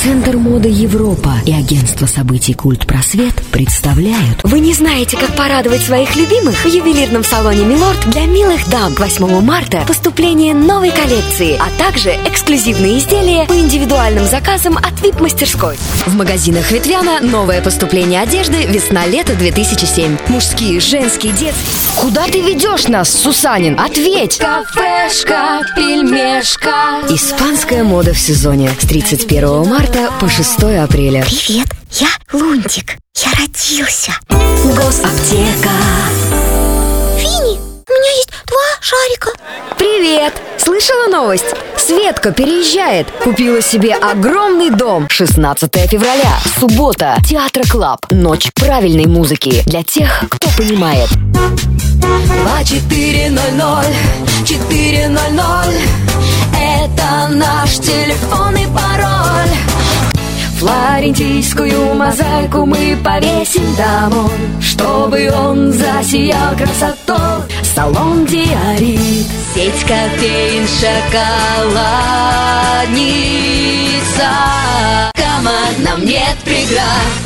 Центр моды Европа и агентство событий «Культ Просвет» представляют. Вы не знаете, как порадовать своих любимых? В ювелирном салоне «Милорд» для милых дам к 8 марта поступление новой коллекции, а также эксклюзивные изделия по индивидуальным заказам от VIP-мастерской. В магазинах Ветвяна новое поступление одежды весна-лето 2007. Мужские, женские, детские. Куда ты ведешь нас, Сусанин? Ответь! Кафешка, пельмешка. Испанская мода в сезоне с 31 марта по 6 апреля. Привет, я Лунтик. Я родился. Госаптека. Фини, у меня есть 2 шарика. Привет! Слышала новость? Светка переезжает. Купила себе огромный дом. 16 февраля, суббота. Театр Клаб. Ночь правильной музыки. Для тех, кто понимает. 2400 400. Это наш телефон и пароль. Флорентийскую мозаику мы повесим домой, чтобы он засиял красотой. Салон Диорит, сеть кофеин, шоколадница. Кама, нам нет преград.